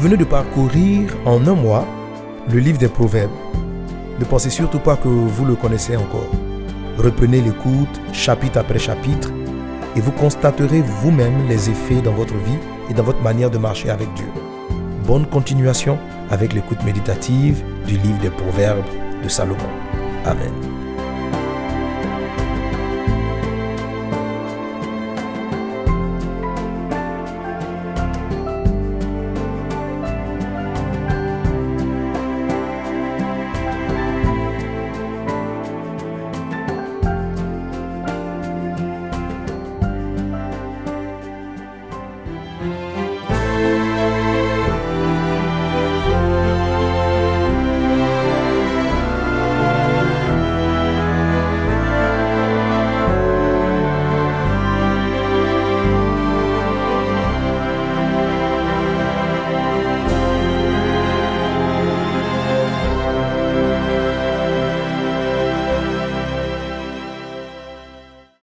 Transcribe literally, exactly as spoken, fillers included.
venez de parcourir en un mois le livre des Proverbes. Ne pensez surtout pas que vous le connaissez encore. Reprenez l'écoute chapitre après chapitre et vous constaterez vous-même les effets dans votre vie et dans votre manière de marcher avec Dieu. Bonne continuation avec l'écoute méditative du livre des Proverbes de Salomon. Amen.